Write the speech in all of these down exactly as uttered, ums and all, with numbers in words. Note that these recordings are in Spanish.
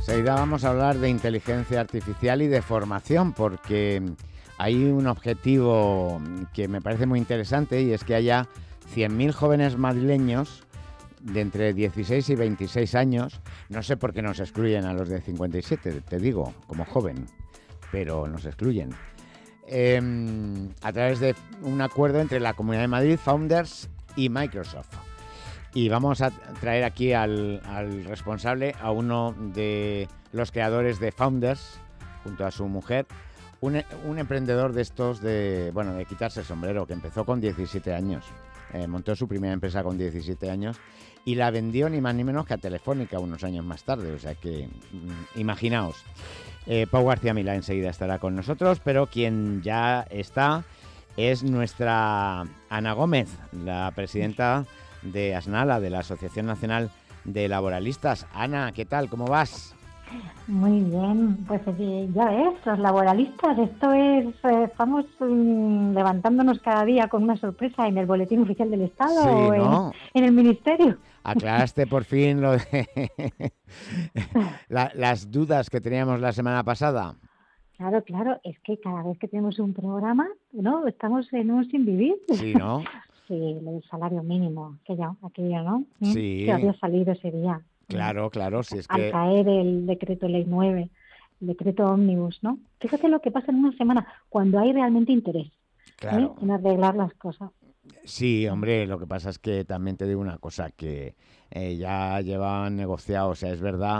Enseguida vamos a hablar de inteligencia artificial y de formación, porque hay un objetivo que me parece muy interesante y es que haya cien mil jóvenes madrileños de entre dieciséis y veintiséis años. No sé por qué nos excluyen a los de cincuenta y siete, te digo, como joven, pero nos excluyen. Eh, a través de un acuerdo entre la Comunidad de Madrid, Founders y Microsoft. Y vamos a traer aquí al, al responsable, a uno de los creadores de Founders, junto a su mujer, un, un emprendedor de estos de, bueno, de quitarse el sombrero, que empezó con diecisiete años. Eh, montó su primera empresa con diecisiete años y la vendió ni más ni menos que a Telefónica unos años más tarde. O sea que, mm, imaginaos. Eh, Pau García Milá enseguida estará con nosotros, pero quien ya está es nuestra Ana Gómez, la presidenta de ASNALA, de la Asociación Nacional de Laboralistas. Ana, ¿qué tal? ¿Cómo vas? Muy bien, pues eh, ya ves, los laboralistas, esto es, eh, estamos um, levantándonos cada día con una sorpresa en el Boletín Oficial del Estado, Sí, o ¿no? en, en el Ministerio. Aclaraste por fin lo de la, las dudas que teníamos la semana pasada. Claro, claro, es que cada vez que tenemos un programa, ¿no? Estamos en un sin vivir. Sí, ¿no? Sí, el salario mínimo, que ya, aquello, ¿no? Sí. Que había salido ese día. Claro, claro, si es Al que... caer el decreto ley nueve, el decreto ómnibus, ¿no? Fíjate lo que pasa en una semana, cuando hay realmente interés, Claro. ¿eh? En arreglar las cosas. Sí, hombre, lo que pasa es que también te digo una cosa, que eh, ya llevaban negociado, o sea, es verdad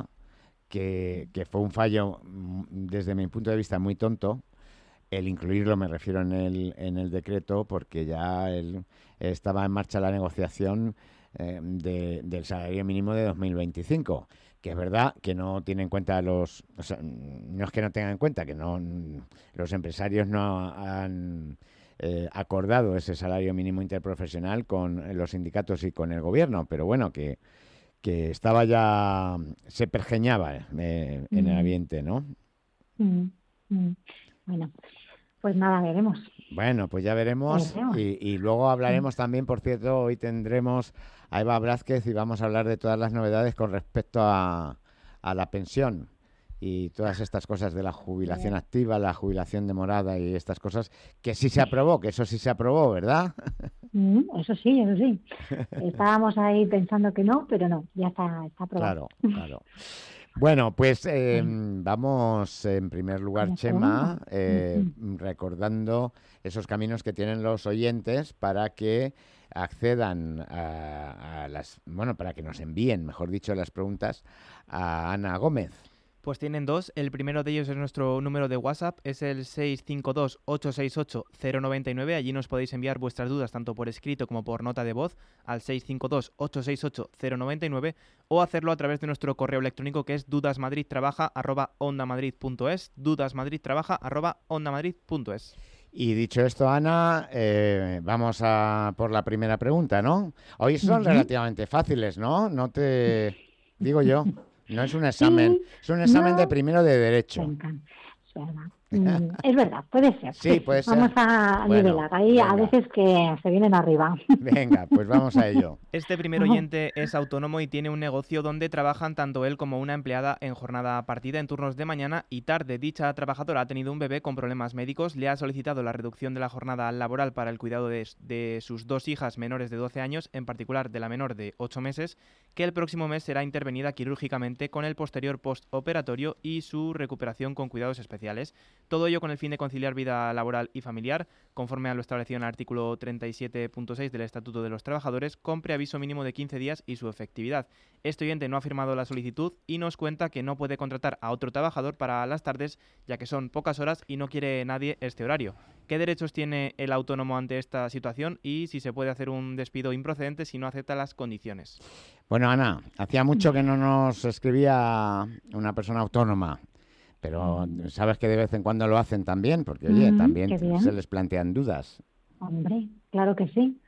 que, que fue un fallo, mm, desde mi punto de vista, muy tonto, el incluirlo, me refiero, en el, en el decreto, porque ya el, estaba en marcha la negociación eh, de, del salario mínimo de dos mil veinticinco, que es verdad que no tiene en cuenta los... O sea, no es que no tengan en cuenta, que no los empresarios no han eh, acordado ese salario mínimo interprofesional con los sindicatos y con el gobierno, pero bueno, que, que estaba ya... se pergeñaba eh, en Mm. el ambiente, ¿no? Mm, mm. Bueno, pues nada, veremos. Bueno, pues ya veremos. veremos. Y, y luego hablaremos también, por cierto, hoy tendremos a Eva Blázquez y vamos a hablar de todas las novedades con respecto a, a la pensión y todas estas cosas de la jubilación activa, la jubilación demorada y estas cosas, que sí se aprobó, que eso sí se aprobó, ¿verdad? Mm, eso sí, eso sí. Estábamos ahí pensando que no, pero no, ya está, está aprobado. Claro, claro. Bueno, pues eh, Bueno, vamos en primer lugar, con la Chema, pregunta. eh, Mm, mm. recordando esos caminos que tienen los oyentes para que accedan a, a las, bueno, para que nos envíen, mejor dicho, las preguntas a Ana Gómez. Pues tienen dos. El primero de ellos es nuestro número de WhatsApp, es el seis cinco dos, ocho seis ocho, cero nueve nueve. Allí nos podéis enviar vuestras dudas tanto por escrito como por nota de voz al seis cinco dos, ocho seis ocho, cero nueve nueve o hacerlo a través de nuestro correo electrónico que es dudasmadridtrabaja arroba ondamadrid punto es, dudasmadridtrabaja arroba ondamadrid punto es. Y dicho esto, Ana, eh, vamos a por la primera pregunta, ¿no? Hoy son Ujú. relativamente fáciles, ¿no? No te digo yo. No es un examen, Sí, es un examen no, de primero de me derecho. encanta. Es verdad. Mm, es verdad, puede ser. Sí, puede ser. Vamos a Bueno, nivelar. Hay a venga. veces que se vienen arriba. Venga, pues vamos a ello. Este primer oyente es autónomo y tiene un negocio donde trabajan tanto él como una empleada en jornada partida en turnos de mañana y tarde. Dicha trabajadora ha tenido un bebé con problemas médicos, le ha solicitado la reducción de la jornada laboral para el cuidado de, de sus dos hijas menores de doce años, en particular de la menor de ocho meses, que el próximo mes será intervenida quirúrgicamente con el posterior postoperatorio y su recuperación con cuidados especiales. Todo ello con el fin de conciliar vida laboral y familiar, conforme a lo establecido en el artículo treinta y siete punto seis del Estatuto de los Trabajadores, con preaviso mínimo de quince días y su efectividad. Este oyente no ha firmado la solicitud y nos cuenta que no puede contratar a otro trabajador para las tardes, ya que son pocas horas y no quiere nadie este horario. ¿Qué derechos tiene el autónomo ante esta situación y si se puede hacer un despido improcedente si no acepta las condiciones? Bueno, Ana, hacía mucho que no nos escribía una persona autónoma, pero sabes que de vez en cuando lo hacen también, porque oye, Mm, también qué bien. se les plantean dudas. Hombre, claro que sí.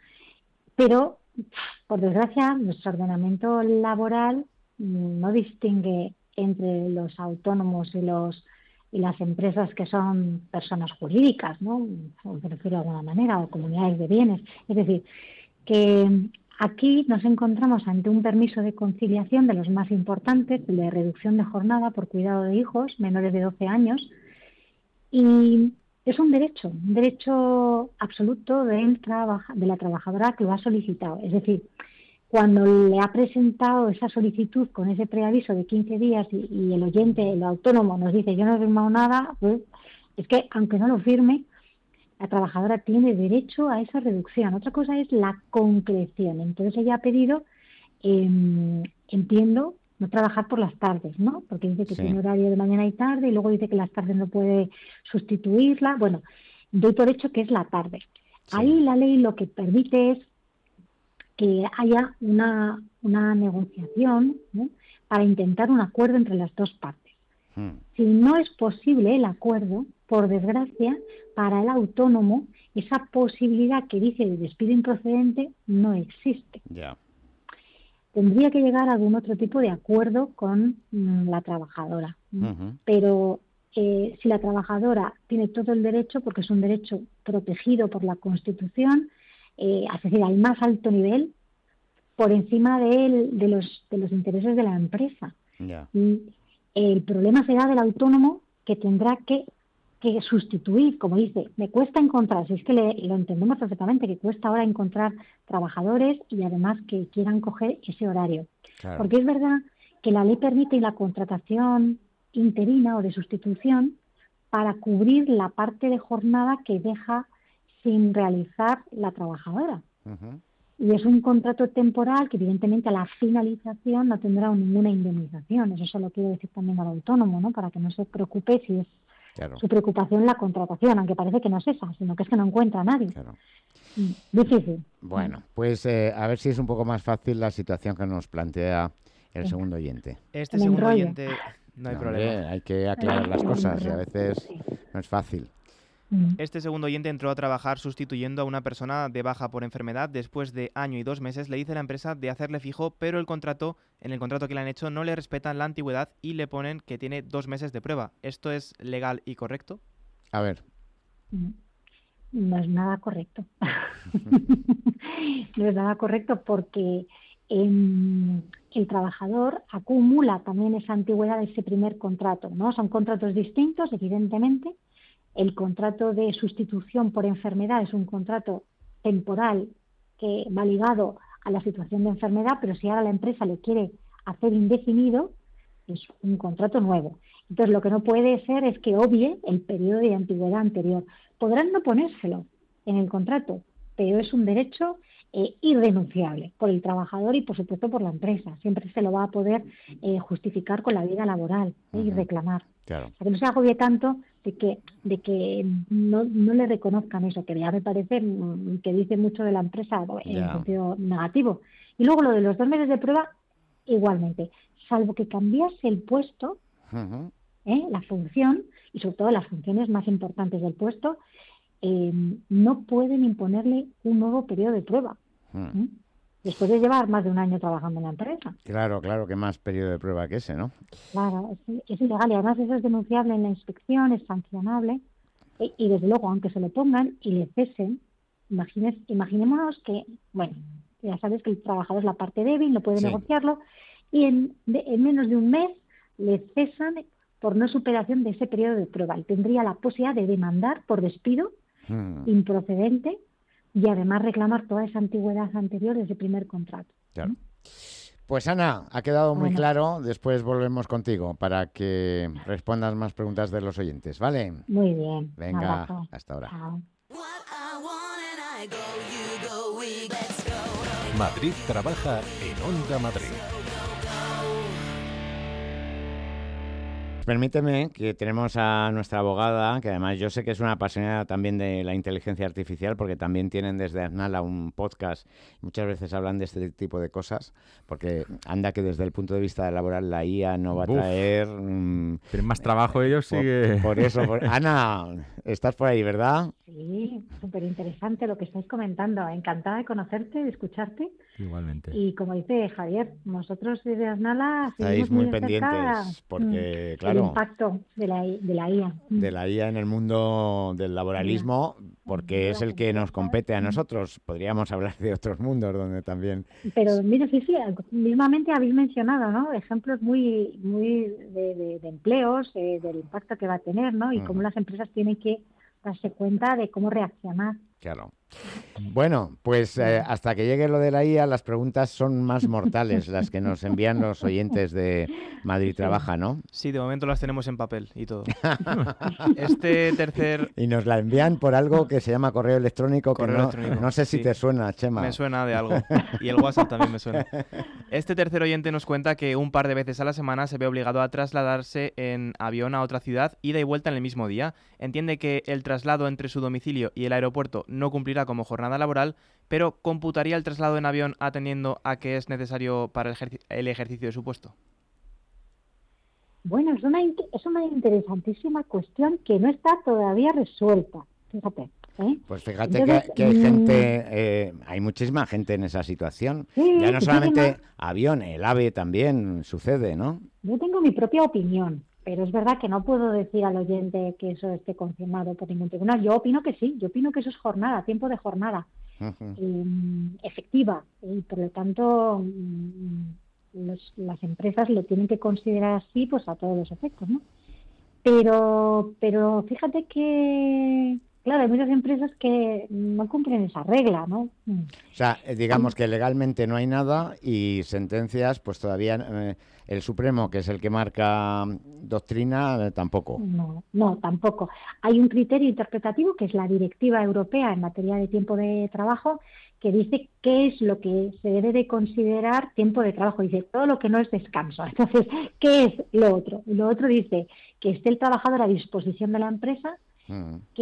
Pero, por desgracia, nuestro ordenamiento laboral mm, no distingue entre los autónomos y los y las empresas que son personas jurídicas, ¿no? O me refiero de alguna manera, o comunidades de bienes. Es decir, que aquí nos encontramos ante un permiso de conciliación de los más importantes, el de reducción de jornada por cuidado de hijos menores de doce años, y es un derecho, un derecho absoluto del trabaja, de la trabajadora que lo ha solicitado. Es decir, cuando le ha presentado esa solicitud con ese preaviso de quince días y, y el oyente, el autónomo, nos dice yo no he firmado nada, pues es que aunque no lo firme, la trabajadora tiene derecho a esa reducción. Otra cosa es la concreción. Entonces ella ha pedido, eh, entiendo, no trabajar por las tardes, ¿no? Porque dice que Sí. tiene horario de mañana y tarde y luego dice que las tardes no puede sustituirla. Bueno, doy por hecho que es la tarde. Sí. Ahí la ley lo que permite es que haya una, una negociación, ¿no?, para intentar un acuerdo entre las dos partes. Mm. Si no es posible el acuerdo, por desgracia, para el autónomo, esa posibilidad que dice de despido improcedente no existe. Ya. Tendría que llegar a algún otro tipo de acuerdo con mm, la trabajadora. Ujú. Pero eh, si la trabajadora tiene todo el derecho, porque es un derecho protegido por la Constitución, eh, es decir, al más alto nivel, por encima de, él, de, los, de los intereses de la empresa. Ya. Y el problema será del autónomo, que tendrá que, que sustituir, como dice, me cuesta encontrar, si es que le, lo entendemos perfectamente, que cuesta ahora encontrar trabajadores y además que quieran coger ese horario. Claro. Porque es verdad que la ley permite la contratación interina o de sustitución para cubrir la parte de jornada que deja sin realizar la trabajadora. Ujú. Y es un contrato temporal que evidentemente a la finalización no tendrá ninguna indemnización. Eso se lo quiero decir también al autónomo, ¿no?, para que no se preocupe si es Claro. su preocupación la contratación, aunque parece que no es esa, sino que es que no encuentra a nadie. Claro. Mm, Difícil. Bueno, pues eh, a ver si es un poco más fácil la situación que nos plantea el Venga. segundo oyente. Este Me segundo enrollo. oyente, no hay No, problema. hombre, hay que aclarar las cosas y a veces Sí. no es fácil. Mm. Este segundo oyente entró a trabajar sustituyendo a una persona de baja por enfermedad. Después de año y dos meses le dice la empresa de hacerle fijo, pero el contrato, en el contrato que le han hecho no le respetan la antigüedad y le ponen que tiene dos meses de prueba. ¿Esto es legal y correcto? A ver. Mm. No es nada correcto. No es nada correcto porque em, el trabajador acumula también esa antigüedad de ese primer contrato, ¿no? Son contratos distintos, evidentemente. El contrato de sustitución por enfermedad es un contrato temporal que va ligado a la situación de enfermedad, pero si ahora la empresa le quiere hacer indefinido, es un contrato nuevo. Entonces, lo que no puede ser es que obvie el periodo de antigüedad anterior. Podrán no ponérselo en el contrato, pero es un derecho eh, irrenunciable por el trabajador y, por supuesto, por la empresa. Siempre se lo va a poder eh, justificar con la vida laboral, ¿eh? y Ujú. reclamar. Claro. O sea, que no se agobie tanto de que, de que no, no le reconozcan eso, que ya me parece mm, que dice mucho de la empresa en Ya. sentido negativo. Y luego lo de los dos meses de prueba, igualmente, salvo que cambiase el puesto, Ujú. ¿eh?, la función, y sobre todo las funciones más importantes del puesto, eh, no pueden imponerle un nuevo periodo de prueba. Mm. ¿eh? Después de llevar más de un año trabajando en la empresa. Claro, claro, que más periodo de prueba que ese, ¿no? Claro, es, es ilegal y además eso es denunciable en la inspección, es sancionable y, y desde luego, aunque se lo pongan y le cesen, imagines, imaginémonos que, bueno, ya sabes que el trabajador es la parte débil, no puede Sí. negociarlo y en, de- en menos de un mes le cesan por no superación de ese periodo de prueba y tendría la posibilidad de demandar por despido Mm. improcedente y además reclamar toda esa antigüedad anterior de ese primer contrato. Claro. Pues Ana, ha quedado muy Bueno. claro. Después volvemos contigo para que respondas más preguntas de los oyentes, ¿vale? Muy bien. Un Venga, abrazo. hasta ahora. Chao. Madrid trabaja en Onda Madrid. Permíteme que tenemos a nuestra abogada, que además yo sé que es una apasionada también de la inteligencia artificial, porque también tienen desde Aznala un podcast, muchas veces hablan de este tipo de cosas, porque anda que desde el punto de vista laboral la I A no va a Buf. traer... mm, Tienen más trabajo ellos, sí por, que... por eso, por- Ana, estás por ahí, ¿verdad? Sí, súper interesante lo que estáis comentando. Encantada de conocerte, de escucharte. Igualmente. Y como dice Javier, nosotros desde Asnala estáis seguimos muy muy de cerca, pendientes porque, mm, claro, el impacto de la, de la I A. Mm. de la I A en el mundo del laboralismo, porque Yo es la el que nos confianza, compete a mm. nosotros. Podríamos hablar de otros mundos donde también... Pero mira, sí, sí, mismamente habéis mencionado, ¿no? Ejemplos muy, muy de, de- de empleos, eh, del impacto que va a tener, ¿no? Y cómo Ujú, las empresas tienen que darse cuenta de cómo reaccionar. claro. Bueno, pues eh, hasta que llegue lo de la I A, las preguntas son más mortales, las que nos envían los oyentes de Madrid Sí. Trabaja, ¿no? Sí, de momento las tenemos en papel y todo. Este tercer... Y nos la envían por algo que se llama correo electrónico, que Correo no, electrónico, no sé si sí. te suena, Chema. Me suena de algo. Y el WhatsApp también me suena. Este tercer oyente nos cuenta que un par de veces a la semana se ve obligado a trasladarse en avión a otra ciudad, ida y vuelta en el mismo día. Entiende que el traslado entre su domicilio y el aeropuerto no cumplirá como jornada laboral, pero computaría el traslado en avión atendiendo a que es necesario para el, ejerci- el ejercicio de su puesto. Bueno, es una, int- es una interesantísima cuestión que no está todavía resuelta. Fíjate. ¿eh? Pues fíjate Entonces, que, que hay mm, gente, eh, hay muchísima gente en esa situación. Sí, Ya no muchísima. solamente avión, el AVE también sucede, ¿no? Yo tengo mi propia opinión, pero es verdad que no puedo decir al oyente que eso esté confirmado por ningún tribunal. Yo opino que sí, yo opino que eso es jornada, tiempo de jornada Ujú. eh, efectiva y por lo tanto mm, los- las empresas lo tienen que considerar así pues a todos los efectos, ¿no? Pero, pero fíjate que, claro, hay muchas empresas que no cumplen esa regla, ¿no? Mm. O sea, eh, digamos que legalmente no hay nada y sentencias, pues todavía eh, el Supremo, que es el que marca mm, doctrina, eh, tampoco. No, no, tampoco. Hay un criterio interpretativo que es la Directiva Europea en materia de tiempo de trabajo que dice qué es lo que se debe de considerar tiempo de trabajo. Dice todo lo que no es descanso. Entonces, ¿qué es lo otro? Lo otro dice que esté el trabajador a disposición de la empresa Mm, que,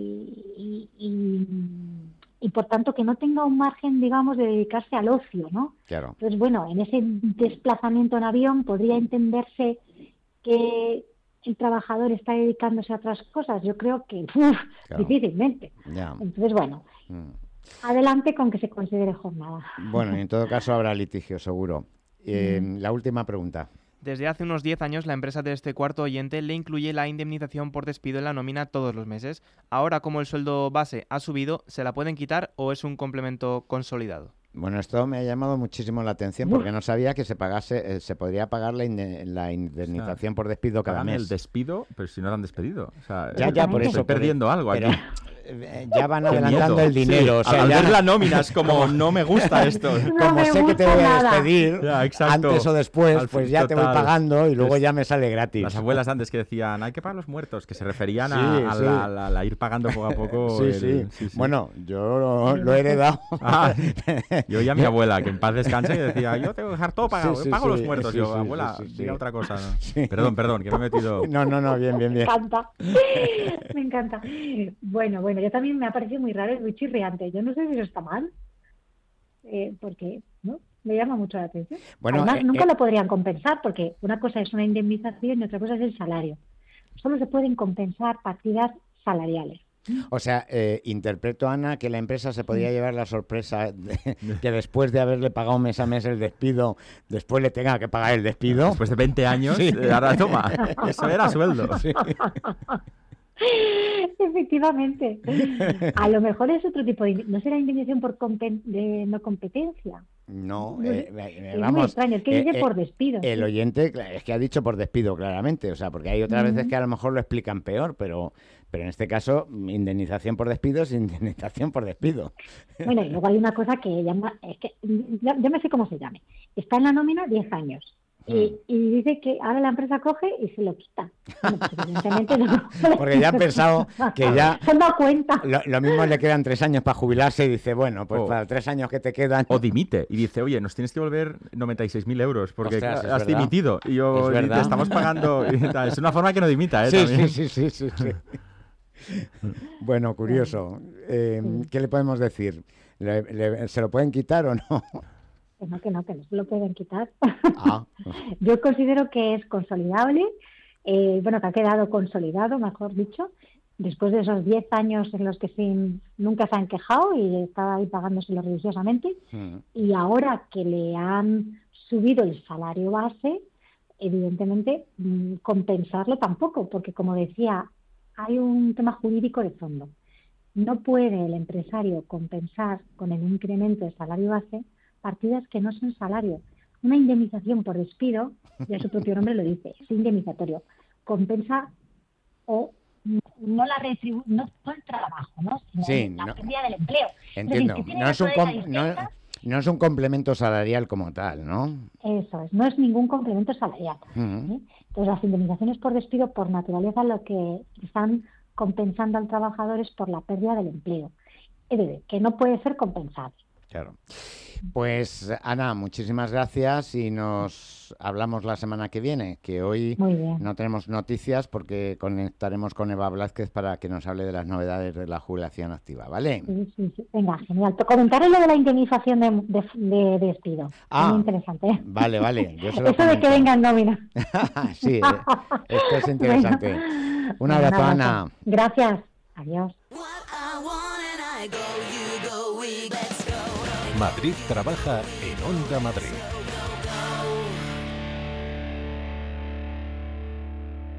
y, y- y, por tanto que no tenga un margen, digamos, de dedicarse al ocio, ¿no? claro. Entonces, bueno, en ese desplazamiento en avión podría entenderse que el trabajador está dedicándose a otras cosas. Yo creo que uf, Claro. difícilmente. Ya. Entonces, bueno, Mm. adelante con que se considere jornada. Bueno, y en todo caso habrá litigio, seguro. Eh, la última pregunta. Desde hace unos diez años, la empresa de este cuarto oyente le incluye la indemnización por despido en la nómina todos los meses. Ahora, como el sueldo base ha subido, ¿se la pueden quitar o es un complemento consolidado? Bueno, esto me ha llamado muchísimo la atención porque no sabía que se pagase, eh, se podría pagar la, inde- la indemnización por despido cada Pagan mes. el despido, pero si no lo han despedido. O sea, Ya, ya, por estoy eso. perdiendo algo pero, aquí. eh, ya van Qué adelantando miedo. el dinero. Sí, o sea, al ya- ver la nómina es como, no me gusta esto. No como me sé que te gusta voy a nada. despedir Ya, exacto. antes o después, Al pues fin, ya te voy total. pagando y luego Pues, ya me sale gratis. Las abuelas antes que decían, hay que pagar los muertos, que se referían a, Sí, a sí. la, a la- a la ir pagando poco a poco. Sí, el- sí. Bueno, yo lo, lo he heredado. Ah, yo y a mi abuela, que en paz descanse, que decía, yo tengo que dejar todo pagado, Sí, yo sí, pago sí, los muertos. sí, yo, sí, abuela, sí, sí, diga sí. otra cosa. ¿no? Sí. Perdón, perdón, que me he metido... No, no, no, bien, bien, Me bien. encanta. Me encanta. Bueno, bueno, yo también me ha parecido muy raro, es muy chirriante. Yo no sé si eso está mal, eh, porque ¿no? me llama mucho la atención. Bueno, Además, eh, nunca eh, lo podrían compensar, porque una cosa es una indemnización y otra cosa es el salario. Solo se pueden compensar partidas salariales. O sea, eh, interpreto, Ana, que la empresa se podría llevar la sorpresa de que después de haberle pagado mes a mes el despido, después le tenga que pagar el despido. Después de veinte años, Sí. eh, ahora toma, eso era sueldo. Sí. Efectivamente. A lo mejor es otro tipo de... ¿No será indemnización por compen- de no competencia? No, No, eh, eh, es muy vamos. extraño, es que eh, dice eh, por despido. El sí. oyente cla- es que ha dicho por despido, claramente. O sea, porque hay otras veces que a lo mejor lo explican peor, pero, pero en este caso, indemnización por despido es indemnización por despido. Bueno, y luego hay una cosa que llama, es que ya, ya me sé cómo se llame. Está en la nómina diez años. Y, y dice que ahora la empresa coge y se lo quita. Bueno, pues evidentemente no. Porque ya han pensado que ya Se han dado cuenta. lo, lo mismo le quedan tres años para jubilarse y dice, bueno, pues Oh. para tres años que te quedan. O dimite y dice, oye, nos tienes que volver noventa y seis mil euros porque Ostras, es has verdad. dimitido. Y yo, Es y te verdad. estamos pagando. y tal. Es una forma que no dimita, ¿eh? Sí, También. sí, sí, sí, sí, sí. Bueno, curioso. Eh, ¿Qué le podemos decir? ¿Le- le- ¿Se lo pueden quitar o no? Que no, que no, que no se lo pueden quitar. Ah, Yo considero que es consolidable, eh, bueno, que ha quedado consolidado, mejor dicho, después de esos diez años en los que sin, nunca se han quejado y estaba ahí pagándoselo religiosamente, Mm. y ahora que le han subido el salario base, evidentemente mm, compensarlo tampoco, porque como decía, hay un tema jurídico de fondo. No puede el empresario compensar con el incremento del salario base partidas que no son salario. Una indemnización por despido, ya su propio nombre lo dice, es indemnizatorio. Compensa o no la retribu no todo el trabajo, ¿no? Sino Sí, la no- pérdida del empleo. Entiendo. Es decir, que tiene No una es, un naturaleza com- no, distinta. no es un complemento salarial como tal, ¿no? Eso es, no es ningún complemento salarial. Mm. ¿sí? Entonces, las indemnizaciones por despido, por naturaleza, lo que están compensando al trabajador es por la pérdida del empleo. Es decir, que no puede ser compensable. Claro. Pues Ana, muchísimas gracias y nos hablamos la semana que viene, que hoy Muy bien. no tenemos noticias porque conectaremos con Eva Blázquez para que nos hable de las novedades de la jubilación activa, ¿vale? Sí, sí, sí. Venga, genial. Comentaré lo de la indemnización de, de, de despido. Ah, Muy interesante. Vale, vale. Yo se lo Eso de que comento. venga en nómina. Sí, eh, esto es interesante. Venga. Un abrazo, Venga, Ana. Gracias. Adiós. Madrid trabaja en Onda Madrid.